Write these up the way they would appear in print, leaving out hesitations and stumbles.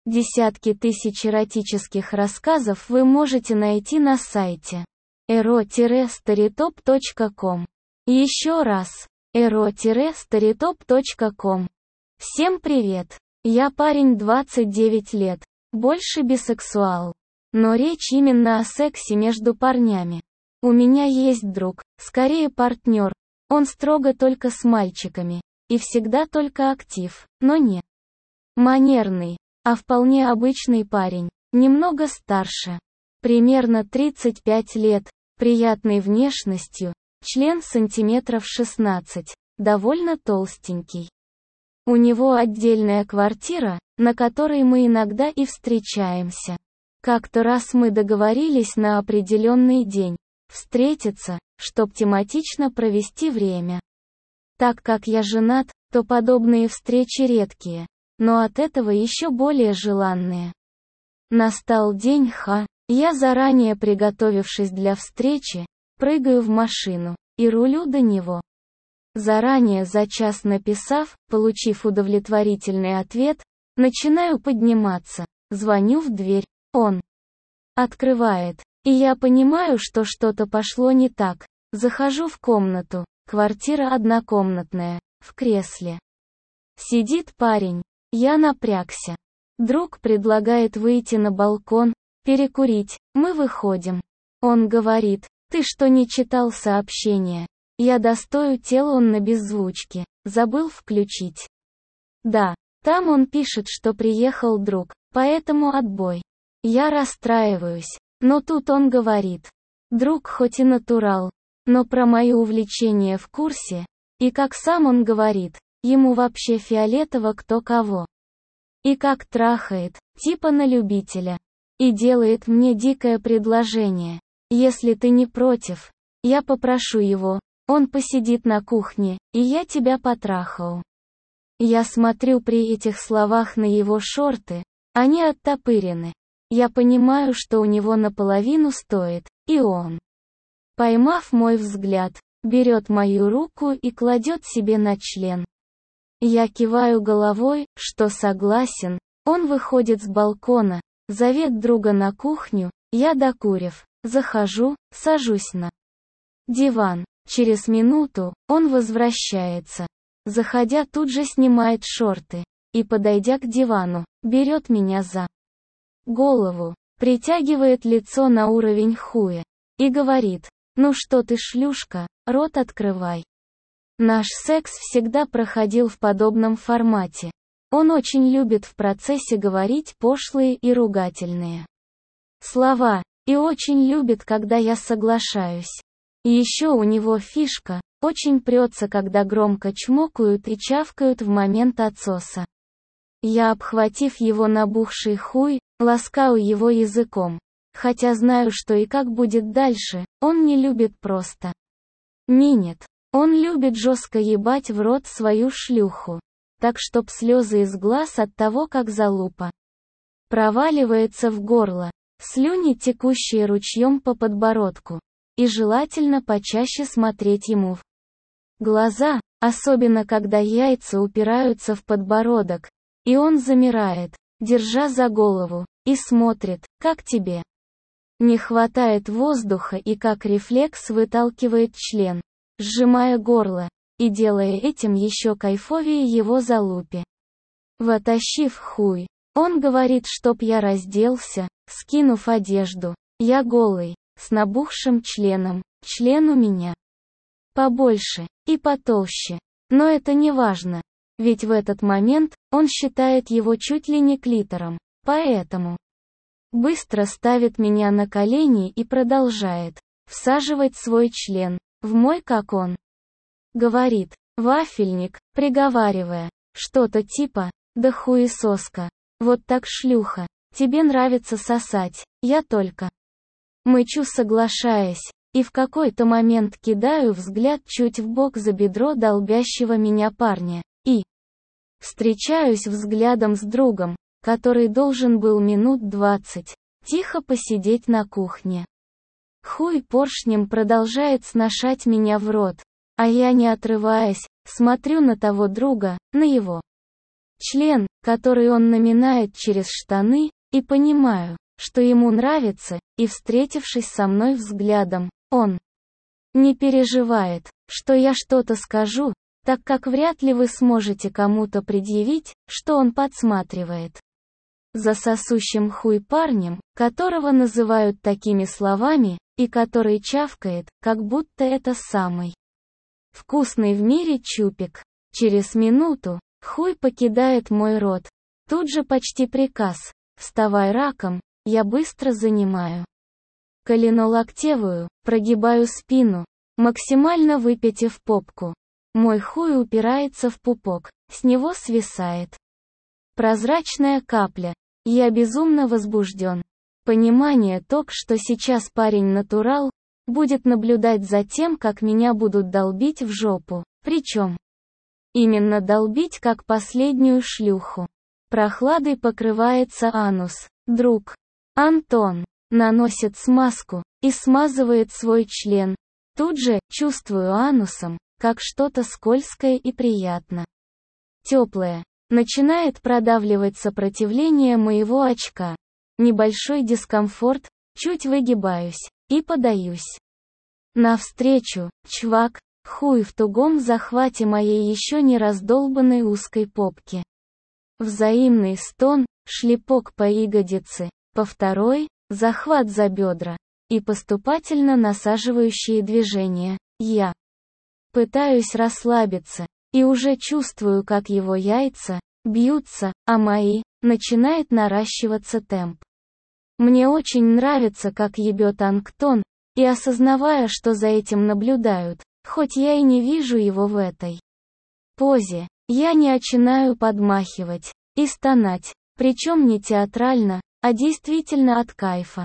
Десятки тысяч эротических рассказов вы можете найти на сайте ero-storytop.com. Еще раз, ero-storytop.com. Всем привет! Я парень 29 лет, больше бисексуал. Но речь именно о сексе между парнями. У меня есть друг, скорее партнер, он строго только с мальчиками, и всегда только актив, но не манерный, а вполне обычный парень, немного старше, примерно 35 лет, приятной внешностью, член сантиметров 16, довольно толстенький. У него отдельная квартира, на которой мы иногда и встречаемся. Как-то раз мы договорились на определенный день встретиться, чтоб тематично провести время. Так как я женат, то подобные встречи редкие, но от этого еще более желанные. Настал день Х, я заранее приготовившись для встречи, прыгаю в машину и рулю до него. Заранее за час написав, получив удовлетворительный ответ, начинаю подниматься, звоню в дверь, он открывает, и я понимаю, что что-то пошло не так. Захожу в комнату, квартира однокомнатная, в кресле сидит парень, я напрягся. Друг предлагает выйти на балкон, перекурить, мы выходим. Он говорит, ты что не читал сообщение? Я достаю телефон на беззвучке, забыл включить. Да, там он пишет, что приехал друг, поэтому отбой. Я расстраиваюсь, но тут он говорит, друг хоть и натурал, но про мои увлечения в курсе, и как сам он говорит, ему вообще фиолетово кто кого. И как трахает, типа на любителя. И делает мне дикое предложение. Если ты не против, я попрошу его, он посидит на кухне, и я тебя потрахаю. Я смотрю при этих словах на его шорты, они оттопырены. Я понимаю, что у него наполовину стоит, и он, поймав мой взгляд, берет мою руку и кладет себе на член. Я киваю головой, что согласен, он выходит с балкона, зовет друга на кухню, я докурив, захожу, сажусь на диван. Через минуту, он возвращается. Заходя тут же снимает шорты, и подойдя к дивану, берет меня за голову, притягивает лицо на уровень хуя, и говорит, ну что ты шлюшка, рот открывай. Наш секс всегда проходил в подобном формате. Он очень любит в процессе говорить пошлые и ругательные слова, и очень любит, когда я соглашаюсь. И еще у него фишка, очень прется, когда громко чмокают и чавкают в момент отсоса. Я, обхватив его набухший хуй, ласкаю его языком. Хотя знаю, что и как будет дальше, он не любит просто минет. Он любит жестко ебать в рот свою шлюху. Так чтоб слезы из глаз от того, как залупа проваливается в горло, слюни, текущие ручьем по подбородку. И желательно почаще смотреть ему в глаза, особенно когда яйца упираются в подбородок, и он замирает, держа за голову, и смотрит, как тебе не хватает воздуха и как рефлекс выталкивает член, сжимая горло, и делая этим еще кайфовее его залупе. Вытащив хуй, он говорит, чтоб я разделся, скинув одежду, я голый, с набухшим членом, член у меня побольше и потолще, но это не важно, ведь в этот момент он считает его чуть ли не клитором, поэтому быстро ставит меня на колени и продолжает всаживать свой член в мой, как он говорит, вафельник, приговаривая что-то типа «да хуесоска, вот так шлюха, тебе нравится сосать, я только мычу, соглашаясь, и в какой-то момент кидаю взгляд чуть вбок за бедро долбящего меня парня, и встречаюсь взглядом с другом, который должен был минут 20 тихо посидеть на кухне. Хуй поршнем продолжает сношать меня в рот, а я, не отрываясь, смотрю на того друга, на его член, который он наминает через штаны, и понимаю, что ему нравится, и встретившись со мной взглядом, он не переживает, что я что-то скажу, так как вряд ли вы сможете кому-то предъявить, что он подсматривает за сосущим хуй парнем, которого называют такими словами, и который чавкает, как будто это самый вкусный в мире чупик. Через минуту хуй покидает мой рот. Тут же почти приказ: «Вставай раком», я быстро занимаю коленолоктевую, прогибаю спину, максимально выпятив попку. Мой хуй упирается в пупок, с него свисает прозрачная капля. Я безумно возбужден. Понимание только, что сейчас парень-натурал будет наблюдать за тем, как меня будут долбить в жопу, причем именно долбить как последнюю шлюху. Прохладой покрывается анус. Друг Антон наносит смазку и смазывает свой член. Тут же чувствую анусом, как что-то скользкое и приятно теплое начинает продавливать сопротивление моего очка. Небольшой дискомфорт, чуть выгибаюсь и подаюсь навстречу. Чвак, хуй в тугом захвате моей еще не раздолбанной узкой попки. Взаимный стон, шлепок по ягодице, по второй, захват за бедра и поступательно насаживающие движения. Я пытаюсь расслабиться и уже чувствую, как его яйца бьются, а мои начинает наращиваться темп. Мне очень нравится, как ебет Антон, и осознавая, что за этим наблюдают, хоть я и не вижу его в этой позе, я начинаю подмахивать и стонать, причем не театрально, а действительно от кайфа.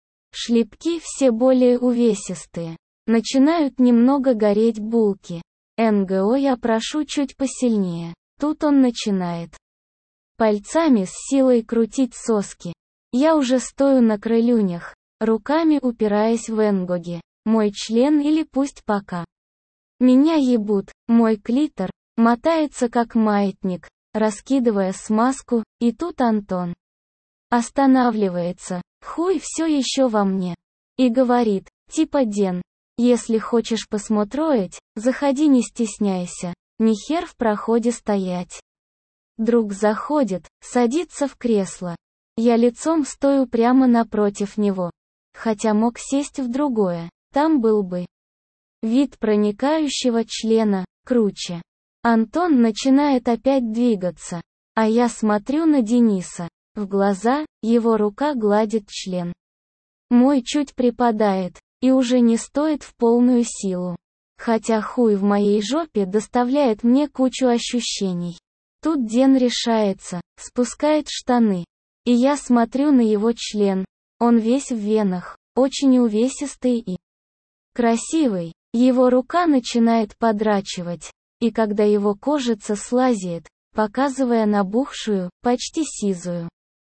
Шлепки все более увесистые. Начинают немного гореть булки. НГО я прошу чуть посильнее. Тут он начинает пальцами с силой крутить соски. Я уже стою на крылюнях, руками упираясь в нгоги. Мой член или пусть пока меня ебут, мой клитор мотается как маятник, раскидывая смазку, и тут Антон останавливается, хуй все еще во мне, и говорит, типа: «Ден, если хочешь посмотреть, заходи, не стесняйся, ни хер в проходе стоять». Друг заходит, садится в кресло. Я лицом стою прямо напротив него. Хотя мог сесть в другое, там был бы вид проникающего члена, круче. Антон начинает опять двигаться, а я смотрю на Дениса. В глаза, его рука гладит член. Мой чуть припадает, и уже не стоит в полную силу. Хотя хуй в моей жопе доставляет мне кучу ощущений. Тут Ден решается, спускает штаны. И я смотрю на его член. Он весь в венах, очень увесистый и красивый. Его рука начинает подрачивать. И когда его кожица слазит, показывая набухшую, почти сизую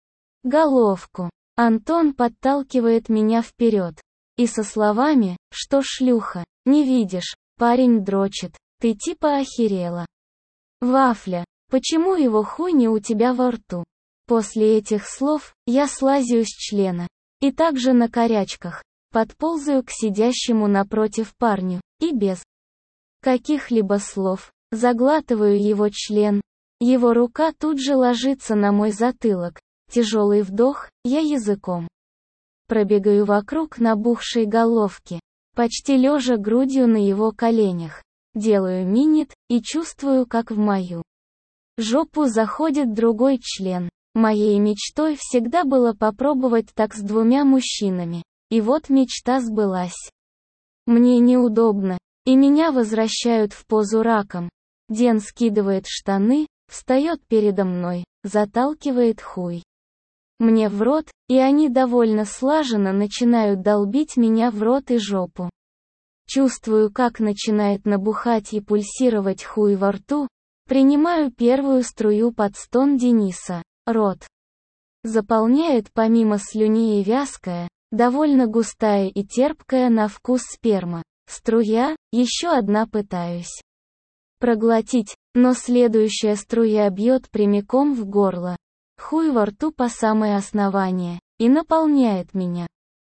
головку, Антон подталкивает меня вперед. И со словами, что шлюха, не видишь, парень дрочит, ты типа охерела. Вафля, почему его хуй не у тебя во рту? После этих слов, я слазю с члена. И также на корячках, подползаю к сидящему напротив парню, и без каких-либо слов, заглатываю его член. Его рука тут же ложится на мой затылок. Тяжелый вдох, я языком пробегаю вокруг набухшей головки, почти лежа грудью на его коленях. Делаю минет, и чувствую, как в мою жопу заходит другой член. Моей мечтой всегда было попробовать так с двумя мужчинами. И вот мечта сбылась. Мне неудобно, и меня возвращают в позу раком. Ден скидывает штаны, встает передо мной, заталкивает хуй мне в рот, и они довольно слаженно начинают долбить меня в рот и жопу. Чувствую, как начинает набухать и пульсировать хуй во рту, принимаю первую струю под стон Дениса. Рот заполняет помимо слюни и вязкая, довольно густая и терпкая на вкус сперма. Струя, еще одна пытаюсь проглотить, Но следующая струя бьет прямиком в горло. Хуй во рту по самое основание. И наполняет меня.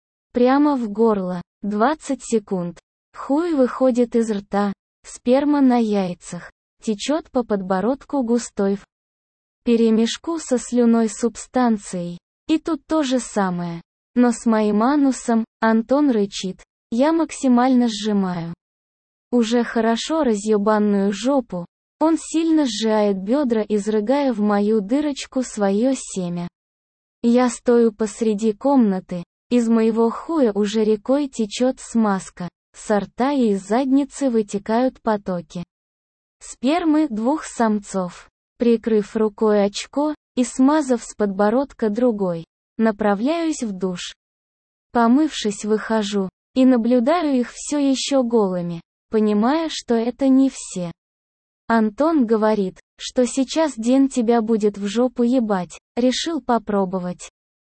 Прямо в горло. 20 секунд. Хуй выходит из рта. Сперма на яйцах. Течет по подбородку густой вперемешку со слюной субстанцией. И тут то же самое. Но с моим анусом, Антон рычит. Я максимально сжимаю уже хорошо разъебанную жопу. Он сильно сжимает бедра, изрыгая в мою дырочку свое семя. Я стою посреди комнаты. Из моего хуя уже рекой течет смазка. Со рта и из задницы вытекают потоки спермы двух самцов. Прикрыв рукой очко и смазав с подбородка другой, направляюсь в душ. Помывшись, выхожу и наблюдаю их все еще голыми, понимая, что это не все. Антон говорит, что сейчас день тебя будет в жопу ебать, решил попробовать.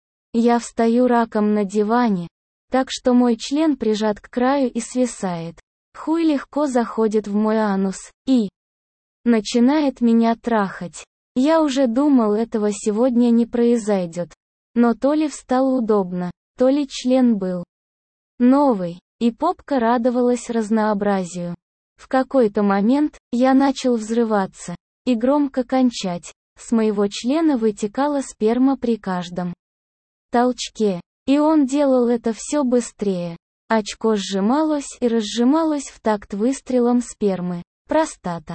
Я встаю раком на диване, так что мой член прижат к краю и свисает. Хуй легко заходит в мой анус и начинает меня трахать. Я уже думал, этого сегодня не произойдет. Но то ли встал удобно, то ли член был новый, и попка радовалась разнообразию. В какой-то момент я начал взрываться и громко кончать. С моего члена вытекала сперма при каждом толчке, и он делал это все быстрее. Очко сжималось и разжималось в такт выстрелом спермы. Простата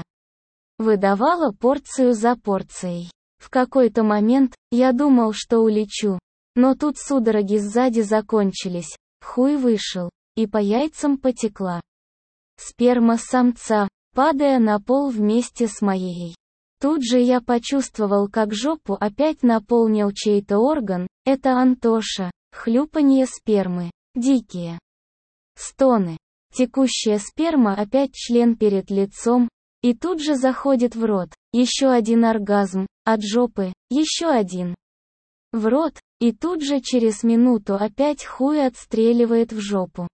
выдавала порцию за порцией. В какой-то момент я думал, что улечу, но тут судороги сзади закончились, хуй вышел, и по яйцам потекла сперма самца, падая на пол вместе с моей. Тут же я почувствовал, как жопу опять наполнил чей-то орган. Это Антоша. Хлюпанье спермы. Дикие стоны. Текущая сперма опять член перед лицом, и тут же заходит в рот. Еще один оргазм, от жопы, еще один в рот, и тут же через минуту опять хуй отстреливает в жопу.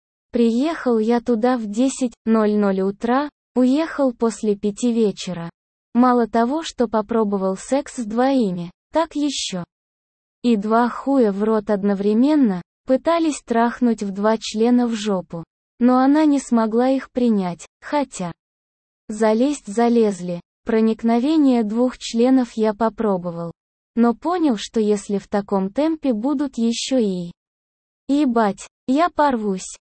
Приехал я туда в 10:00 утра, уехал после 5 вечера. Мало того, что попробовал секс с двоими, так еще и 2 хуя в рот одновременно, пытались трахнуть в 2 члена в жопу. Но она не смогла их принять, хотя залезть залезли. Проникновение 2 членов я попробовал. Но понял, что если в таком темпе будут еще и ебать, я порвусь.